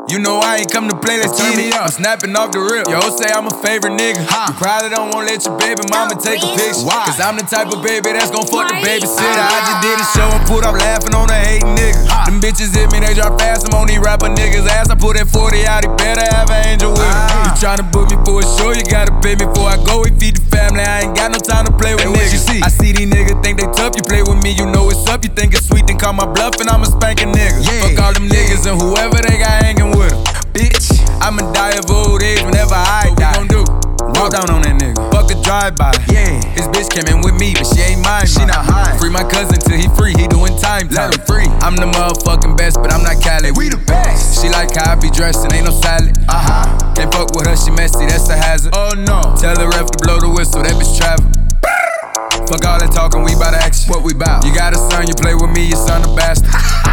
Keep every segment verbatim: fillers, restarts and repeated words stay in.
You know I ain't come to play, let's turn me up. I'm snapping off the rip. Yo, say I'm a favorite nigga. Huh. You probably don't wanna let your baby mama take a picture. Why? Cause I'm the type of baby that's gon' fuck the babysitter. I just did a show and put up laughing on a hating nigga. Huh. Them bitches hit me, they drop fast. I'm on these rapper niggas' ass. I put that forty out, he better have an angel with him. Uh. You tryna book me for a show, you gotta pay me before I go. We feed the family, I ain't got no time to play with hey, niggas. You see? I see these niggas think they tough. You play with me, you know it's up. You think it's sweet, then call my bluff and I'ma spank a nigga. Yeah. Fuck all them yeah. niggas and whoever they got hanging with them. Bitch, I'ma die of old age whenever I what die. What we gon' do? Walk down on that nigga. Fuck a drive-by. Yeah. His bitch came in with me, but she ain't mine. She not high. Free my cousin till he free. He doing time. Let him free. I'm the motherfucking best, but I'm not Cali. We the best. She like how I be dressed and ain't no salad. Uh huh. Can't fuck with her, she messy. That's a hazard. Oh no. Tell the ref to blow the whistle. That bitch travel. Fuck all that talking, we bout action. What we bout? You got a son, you play with me, your son a bastard.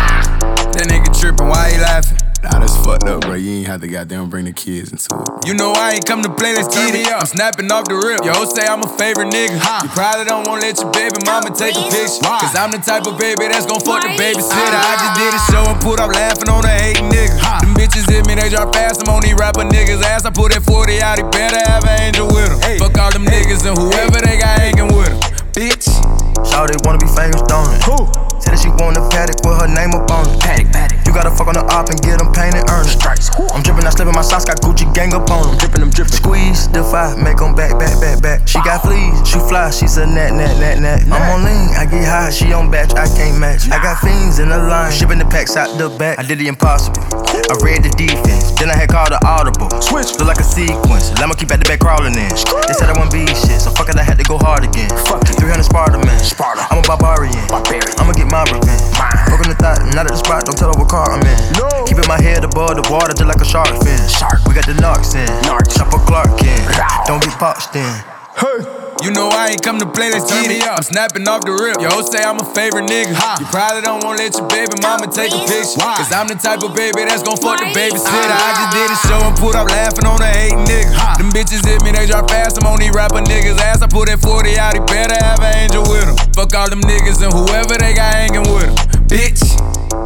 That nigga trippin', why he laughing? Nah, that's fucked up, bro. You ain't have to goddamn bring the kids into it. You know I ain't come to play, let's turn me up. I'm snapping off the rip. Yo, say I'm a favorite nigga. Huh. You probably don't wanna let your baby mama take a picture. Why? Cause I'm the type of baby that's gon' fuck the babysitter. I just did a show and put up laughing on a hating nigga. Huh. Them bitches hit me, they drop fast. I'm on these rapper niggas' ass. I put that forty out, he better have an angel with him. Hey. Fuck all them hey. niggas and whoever hey. they got hanging with him. Bitch. Shawty wanna be famous, don't it? Who? Said that she want a paddock with her name up on it. Paddock, paddock. You gotta fuck on the op and get them painted, earn it. Stripes. I'm drippin', I slippin' my socks, got Gucci gang up on them. Drippin', I'm drippin'. Squeeze, defy, make them back, back, back, back. She got fleas, she fly, she's a nat, nat, nat, nat. I'm on lean, I get high, she on batch, I can't match. I got fiends in the line, shipping the packs out the back. I did the impossible, I read the defense. Then I had called the audible. Switch, look like a sequence. I'ma keep at the back crawling in. They said I wouldn't be shit, so fuck it, I had to go hard again. Fuck it, three hundred Sparta, man. Sparta. I'm a barbarian. Barbarian. I'ma get my revenge. Fuck on the thought, not at the spot, don't tell her what car I'm in. No. Keeping my head above the water just like a shark fin. Shark. We got the narcs in. Narcs. Chopper Clark in. Don't get popped in. Hey. You know I ain't come to play, let's turn me up. I'm snapping off the rip. Yo, say I'm a favorite nigga. Huh. You probably don't wanna let your baby mama take a picture. Why? Cause I'm the type of baby that's gon' fuck the babysitter. I just did a show and put up laughing on a hating nigga. Huh. Them bitches hit me, they drop fast. I'm on these rapper niggas' ass. I put that forty out, he better have an angel with him. Fuck all them niggas and whoever they got hanging with him. Bitch.